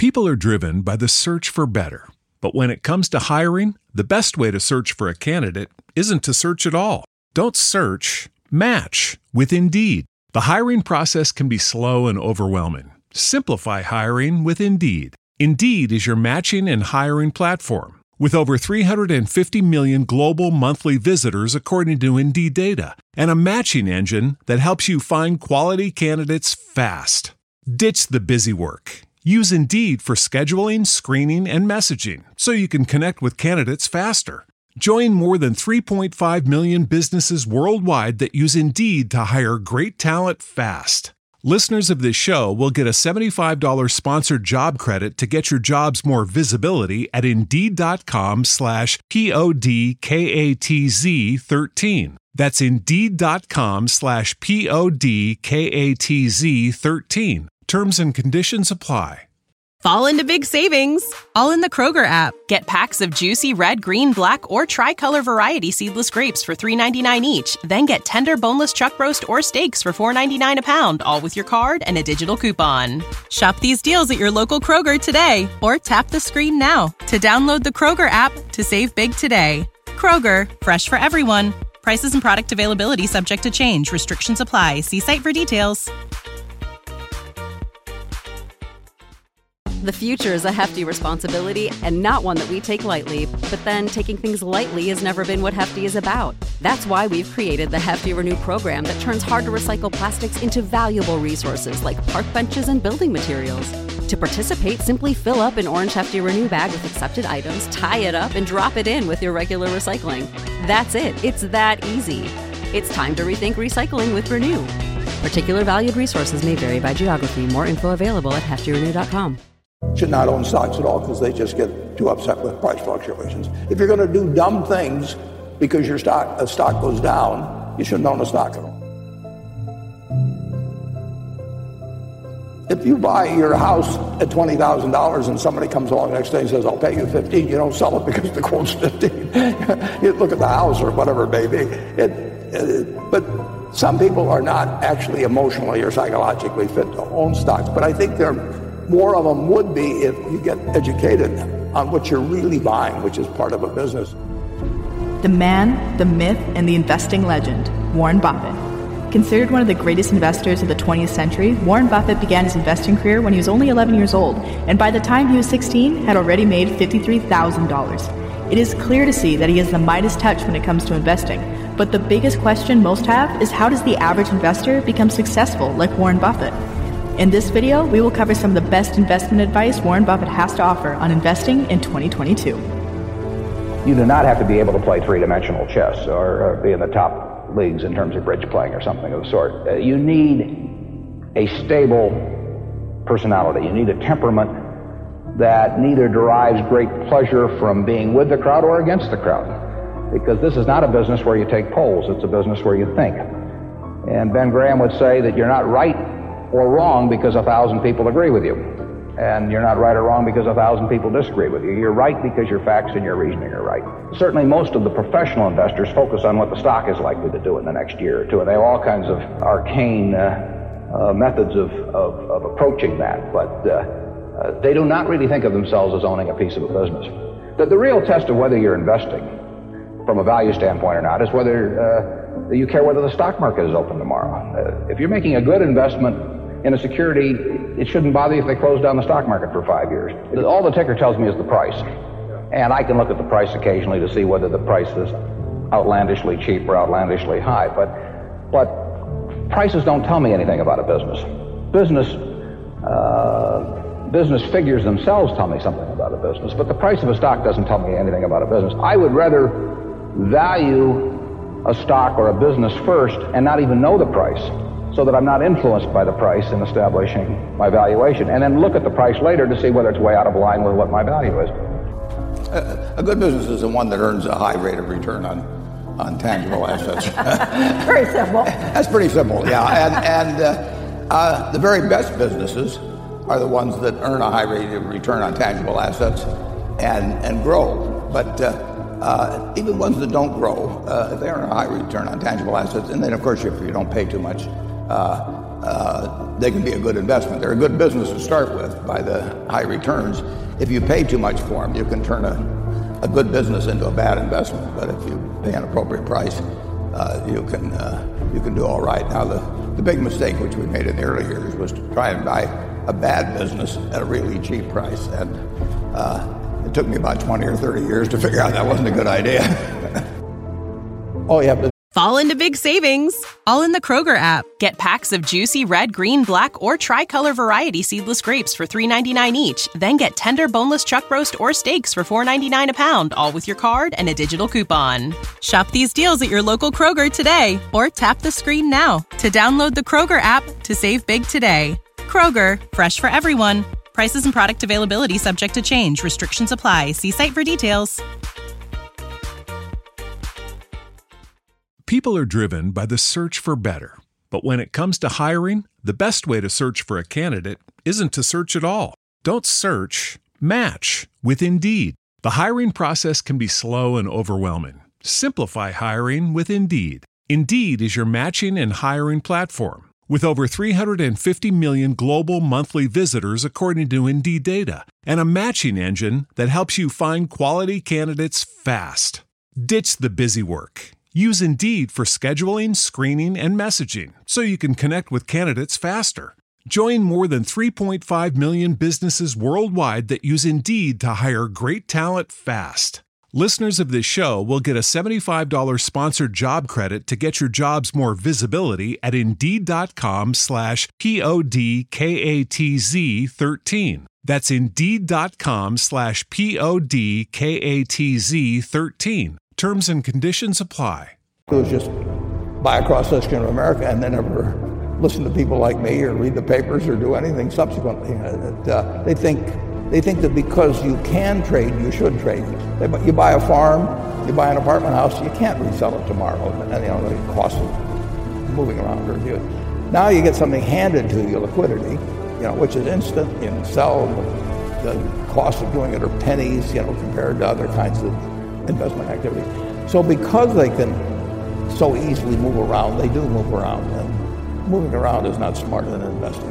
People are driven by the search for better. But when it comes to hiring, the best way to search for a candidate isn't to search at all. Don't search, match with Indeed. The hiring process can be slow and overwhelming. Simplify hiring with Indeed. Indeed is your matching and hiring platform. With over 350 million global monthly visitors according to Indeed data, and a matching engine that helps you find quality candidates fast. Ditch the busy work. Use Indeed for scheduling, screening, and messaging so you can connect with candidates faster. Join more than 3.5 million businesses worldwide that use Indeed to hire great talent fast. Listeners of this show will get a $75 sponsored job credit to get your jobs more visibility at Indeed.com/PODKATZ13. That's Indeed.com/PODKATZ13. Terms and conditions apply. Fall into big savings, all in the Kroger app. Get packs of juicy red, green, black, or tricolor variety seedless grapes for $3.99 each. Then get tender boneless chuck roast or steaks for $4.99 a pound, all with your card and a digital coupon. Shop these deals at your local Kroger today, or tap the screen now to download the Kroger app to save big today. Kroger, fresh for everyone. Prices and product availability subject to change. Restrictions apply. See site for details. The future is a hefty responsibility and not one that we take lightly. But then taking things lightly has never been what Hefty is about. That's why we've created the Hefty Renew program that turns hard-to-recycle plastics into valuable resources like park benches and building materials. To participate, simply fill up an orange Hefty Renew bag with accepted items, tie it up, and drop it in with your regular recycling. That's it. It's that easy. It's time to rethink recycling with Renew. Particular valued resources may vary by geography. More info available at heftyrenew.com. Should not own stocks at all because they just get too upset with price fluctuations. If you're going to do dumb things because a stock goes down, you shouldn't own a stock at all. If you buy your house at $20,000 and somebody comes along the next day and says, I'll pay you $15,000, you don't sell it because the quote's $15,000. You look at the house or whatever it may be. But some people are not actually emotionally or psychologically fit to own stocks. But I think more of them would be if you get educated on what you're really buying, which is part of a business. The man, the myth, and the investing legend, Warren Buffett. Considered one of the greatest investors of the 20th century, Warren Buffett began his investing career when he was only 11 years old, and by the time he was 16, had already made $53,000. It is clear to see that he has the Midas touch when it comes to investing, but the biggest question most have is how does the average investor become successful like Warren Buffett? In this video, we will cover some of the best investment advice Warren Buffett has to offer on investing in 2022. You do not have to be able to play three-dimensional chess or be in the top leagues in terms of bridge playing or something of the sort. You need a stable personality. You need a temperament that neither derives great pleasure from being with the crowd or against the crowd. Because this is not a business where you take polls, it's a business where you think. And Ben Graham would say that you're not right or wrong because 1,000 people agree with you. And you're not right or wrong because 1,000 people disagree with you. You're right because your facts and your reasoning are right. Certainly most of the professional investors focus on what the stock is likely to do in the next year or two, and they have all kinds of arcane methods of approaching that. But they do not really think of themselves as owning a piece of a business. The real test of whether you're investing from a value standpoint or not is whether you care whether the stock market is open tomorrow. If you're making a good investment in a security, it shouldn't bother you if they close down the stock market for 5 years. All the ticker tells me is the price. And I can look at the price occasionally to see whether the price is outlandishly cheap or outlandishly high. But prices don't tell me anything about a business. Business figures themselves tell me something about a business, but the price of a stock doesn't tell me anything about a business. I would rather value a stock or a business first and not even know the price, so that I'm not influenced by the price in establishing my valuation, and then look at the price later to see whether it's way out of line with what my value is. A good business is the one that earns a high rate of return on tangible assets. Very simple. That's pretty simple, yeah. And the very best businesses are the ones that earn a high rate of return on tangible assets and grow. But even ones that don't grow, if they earn a high return on tangible assets, and then of course if you don't pay too much they can be a good investment. They're a good business to start with by the high returns. If you pay too much for them, you can turn a good business into a bad investment. But if you pay an appropriate price, you can do all right. Now, the big mistake which we made in the early years was to try and buy a bad business at a really cheap price. And it took me about 20 or 30 years to figure out that wasn't a good idea. Oh, yeah. Fall into big savings, all in the Kroger app. Get packs of juicy red, green, black, or tricolor variety seedless grapes for $3.99 each. Then get tender boneless chuck roast or steaks for $4.99 a pound, all with your card and a digital coupon. Shop these deals at your local Kroger today, or tap the screen now to download the Kroger app to save big today. Kroger, fresh for everyone. Prices and product availability subject to change. Restrictions apply. See site for details. People are driven by the search for better. But when it comes to hiring, the best way to search for a candidate isn't to search at all. Don't search, match with Indeed. The hiring process can be slow and overwhelming. Simplify hiring with Indeed. Indeed is your matching and hiring platform. With over 350 million global monthly visitors according to Indeed data, and a matching engine that helps you find quality candidates fast. Ditch the busy work. Use Indeed for scheduling, screening, and messaging so you can connect with candidates faster. Join more than 3.5 million businesses worldwide that use Indeed to hire great talent fast. Listeners of this show will get a $75 sponsored job credit to get your jobs more visibility at Indeed.com/PODKATZ13. That's Indeed.com/PODKATZ13. Terms and conditions apply. It was just buy a cross-section of America and then never listen to people like me or read the papers or do anything subsequently. They think that because you can trade, you should trade. You buy a farm, you buy an apartment house, you can't resell it tomorrow. And the cost of moving around or do it. Now you get something handed to you, liquidity, which is instant. You can sell. The cost of doing it are pennies, compared to other kinds of investment activity. So because they can so easily move around, they do move around. And moving around is not smarter than investing.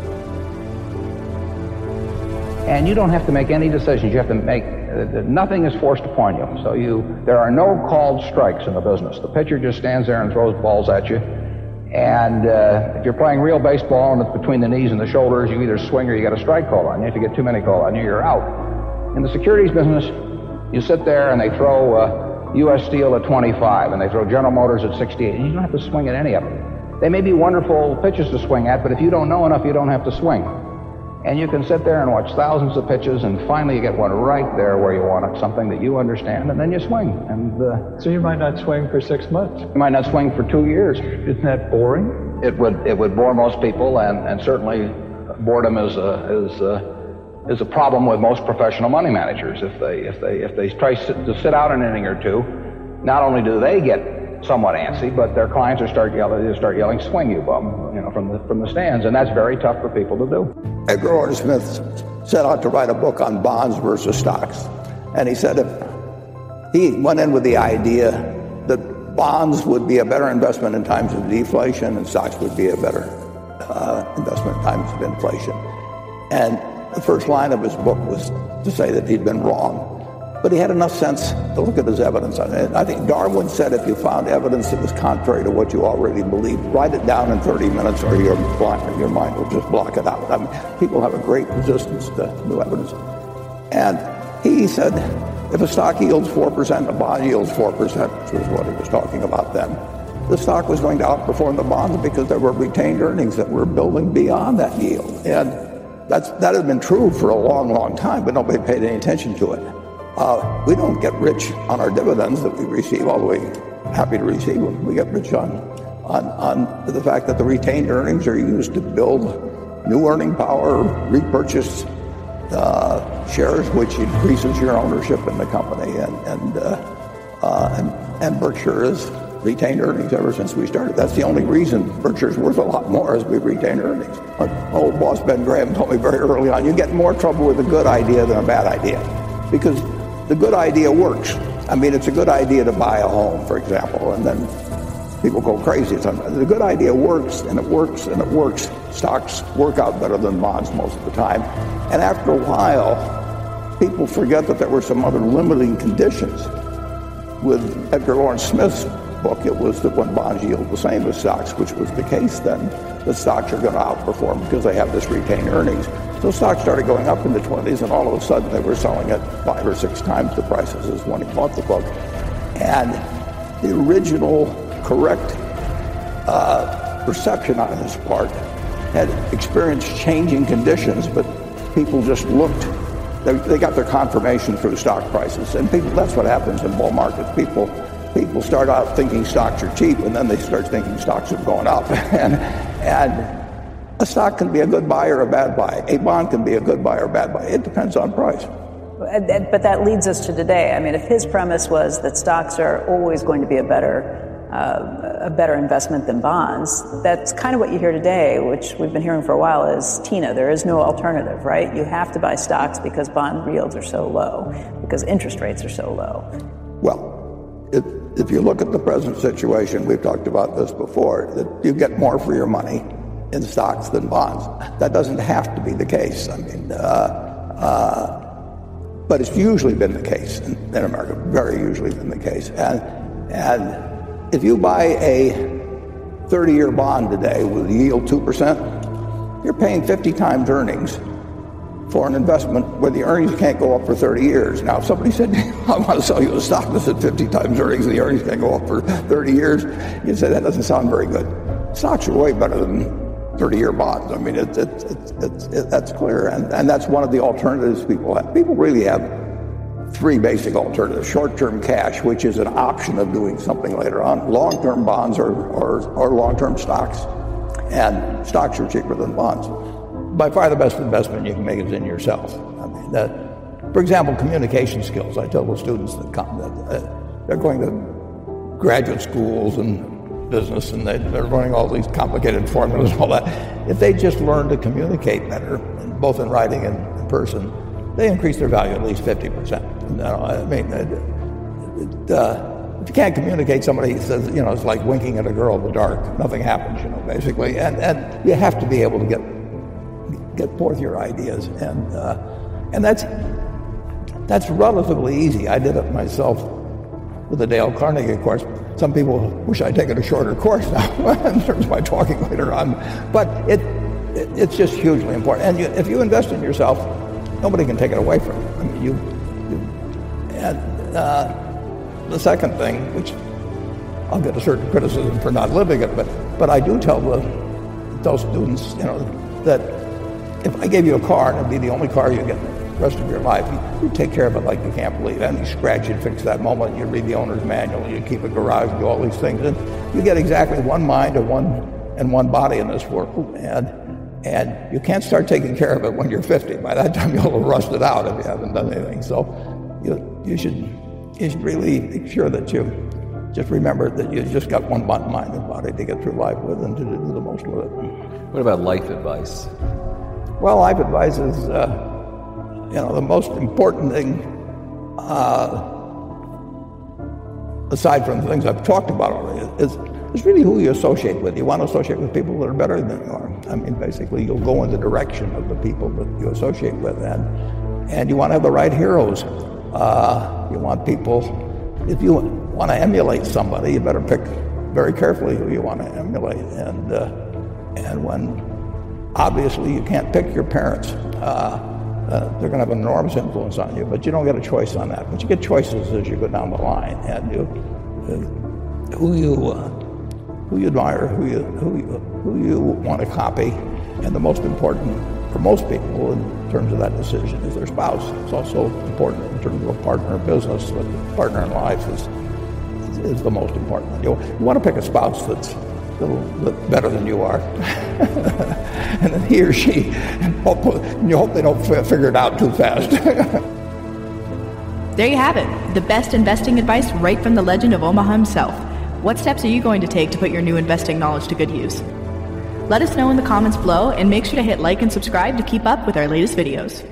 And you don't have to make any decisions. You have to make, nothing is forced upon you. So there are no called strikes in the business. The pitcher just stands there and throws balls at you. And if you're playing real baseball and it's between the knees and the shoulders, you either swing or you get a strike call on you. If you get too many called on you, you're out. In the securities business, you sit there and they throw U.S. Steel at 25 and they throw General Motors at 68, and you don't have to swing at any of them. They may be wonderful pitches to swing at, but if you don't know enough, you don't have to swing. And you can sit there and watch thousands of pitches, and finally you get one right there where you want it, something that you understand, and then you swing. And so you might not swing for 6 months. You might not swing for 2 years. Isn't that boring? It would bore most people, and certainly boredom is a problem with most professional money managers. If they try to sit out an inning or two, not only do they get somewhat antsy, but their clients start yelling, "Swing, you bum!" from the stands, and that's very tough for people to do. Edgar Orrin Smith set out to write a book on bonds versus stocks, and he said he went in with the idea that bonds would be a better investment in times of deflation, and stocks would be a better investment in times of inflation. And the first line of his book was to say that he'd been wrong. But he had enough sense to look at his evidence. I think Darwin said if you found evidence that was contrary to what you already believed, write it down in 30 minutes or your mind will just block it out. I mean, people have a great resistance to new evidence. And he said if a stock yields 4%, a bond yields 4%, which was what he was talking about then, the stock was going to outperform the bonds because there were retained earnings that were building beyond that yield. And that has been true for a long, long time, but nobody paid any attention to it. We don't get rich on our dividends that we receive, although we're happy to receive them. We get rich on the fact that the retained earnings are used to build new earning power, repurchase shares, which increases your ownership in the company. And Berkshire has retained earnings ever since we started. That's the only reason Berkshire's worth a lot more is we retain earnings. Old boss Ben Graham told me very early on, you get in more trouble with a good idea than a bad idea, because the good idea works. I mean, it's a good idea to buy a home, for example, and then people go crazy. The good idea works, and it works, and it works, stocks work out better than bonds most of the time. And after a while, people forget that there were some other limiting conditions. With Edgar Lawrence Smith's book, it was that when bonds yield the same as stocks, which was the case then, the stocks are going to outperform because they have this retained earnings. So stocks started going up in the 20s, and all of a sudden they were selling at 5 or 6 times the prices as when he bought the book. And the original correct perception on his part had experienced changing conditions, but people just looked. They got their confirmation through stock prices, and that's what happens in bull markets. People start out thinking stocks are cheap, and then they start thinking stocks are going up. and a stock can be a good buy or a bad buy. A bond can be a good buy or a bad buy. It depends on price. But that leads us to today. I mean, if his premise was that stocks are always going to be a better investment than bonds, that's kind of what you hear today, which we've been hearing for a while, is Tina, there is no alternative, right? You have to buy stocks because bond yields are so low, because interest rates are so low. Well, if you look at the present situation, we've talked about this before, that you get more for your money in stocks than bonds. That doesn't have to be the case. I mean, but it's usually been the case in America, very usually been the case. And if you buy a 30-year bond today with a yield 2%, you're paying 50 times earnings for an investment where the earnings can't go up for 30 years. Now, if somebody said, I want to sell you a stock that's at 50 times earnings and the earnings can't go up for 30 years, you'd say that doesn't sound very good. Stocks are way better than 30-year bonds. I mean, that's clear. And that's one of the alternatives people have. People really have 3 basic alternatives. Short-term cash, which is an option of doing something later on. Long-term bonds or long-term stocks. And stocks are cheaper than bonds. By far the best investment you can make is in yourself. I mean, for example, communication skills. I tell the students that come that they're going to graduate schools and business, and they're learning all these complicated formulas and all that. If they just learn to communicate better, both in writing and in person, they increase their value at least 50%. I mean, if you can't communicate, somebody says, it's like winking at a girl in the dark. Nothing happens, basically. And you have to be able to get forth your ideas, and that's relatively easy. I did it myself with the Dale Carnegie course. Some people wish I'd taken a shorter course now in terms of my talking later on, but it's just hugely important. And if you invest in yourself, nobody can take it away from you. I mean, and the second thing, which I'll get a certain criticism for not living it, but I do tell those students, that if I gave you a car and it'd be the only car you get the rest of your life, you'd take care of it like you can't believe. Any scratch, you'd fix that moment. You'd read the owner's manual. You'd keep a garage, do all these things. And you get exactly one mind and one body in this world. And you can't start taking care of it when you're 50. By that time, you'll have rusted out if you haven't done anything. So you should really make sure that you just remember that you just got one mind and body to get through life with and to do the most with it. What about life advice? Well, life advice is, the most important thing, aside from the things I've talked about already, is really who you associate with. You want to associate with people that are better than you are. I mean, basically, you'll go in the direction of the people that you associate with, and you want to have the right heroes. You want people, if you want to emulate somebody, you better pick very carefully who you want to emulate. And when obviously you can't pick your parents, they're going to have an enormous influence on you, but you don't get a choice on that. But you get choices as you go down the line, and who you admire, who you want to copy, and the most important for most people in terms of that decision is their spouse. It's also important in terms of a partner in business, but a partner in life is the most important. You want to pick a spouse that's a little bit better than you are, and then he or she, and you hope they don't figure it out too fast. There you have it, the best investing advice right from the legend of Omaha himself. What steps are you going to take to put your new investing knowledge to good use? Let us know in the comments below, and make sure to hit like and subscribe to keep up with our latest videos.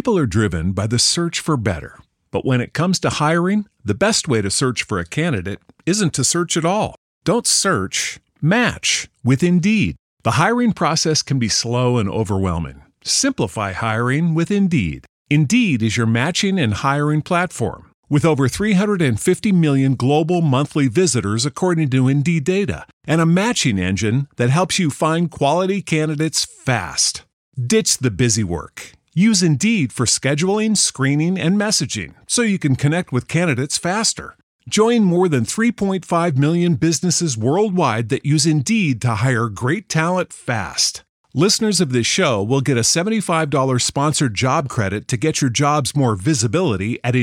People are driven by the search for better. But when it comes to hiring, the best way to search for a candidate isn't to search at all. Don't search, match with Indeed. The hiring process can be slow and overwhelming. Simplify hiring with Indeed. Indeed is your matching and hiring platform. With over 350 million global monthly visitors according to Indeed data, and a matching engine that helps you find quality candidates fast. Ditch the busy work. Use Indeed for scheduling, screening, and messaging so you can connect with candidates faster. Join more than 3.5 million businesses worldwide that use Indeed to hire great talent fast. Listeners of this show will get a $75 sponsored job credit to get your jobs more visibility at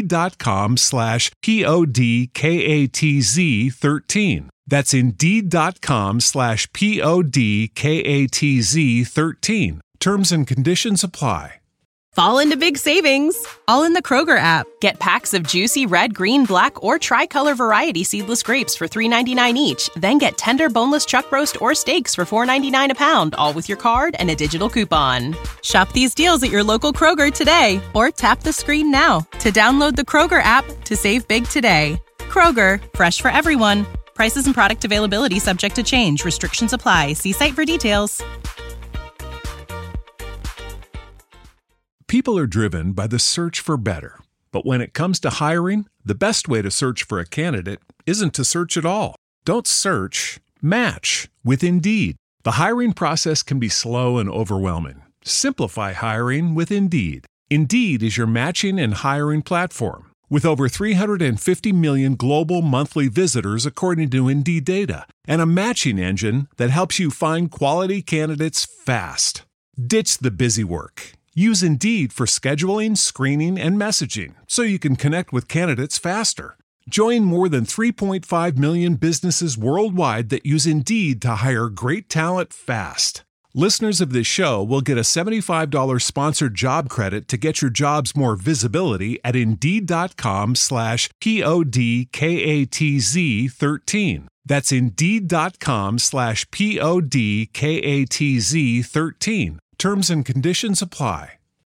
Indeed.com/PODKATZ13. That's Indeed.com/PODKATZ13. Terms and conditions apply. Fall into big savings, all in the Kroger app. Get packs of juicy red, green, black, or tricolor variety seedless grapes for $3.99 each. Then get tender boneless chuck roast or steaks for $4.99 a pound, all with your card and a digital coupon. Shop these deals at your local Kroger today, or tap the screen now to download the Kroger app to save big today. Kroger, fresh for everyone. Prices and product availability subject to change. Restrictions apply. See site for details. People are driven by the search for better. But when it comes to hiring, the best way to search for a candidate isn't to search at all. Don't search, match with Indeed. The hiring process can be slow and overwhelming. Simplify hiring with Indeed. Indeed is your matching and hiring platform. With over 350 million global monthly visitors according to Indeed data, and a matching engine that helps you find quality candidates fast. Ditch the busy work. Use Indeed for scheduling, screening, and messaging so you can connect with candidates faster. Join more than 3.5 million businesses worldwide that use Indeed to hire great talent fast. Listeners of this show will get a $75 sponsored job credit to get your jobs more visibility at Indeed.com/PODKATZ13. That's Indeed.com/PODKATZ13. Terms and conditions apply.